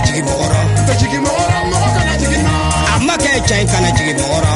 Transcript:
jigi mɔgɔrɔ. Tɛ jigi mɔgɔrɔ, mɔgɔ kana jigi naa. A ma kɛ cɛ in kana jigi mɔgɔrɔ.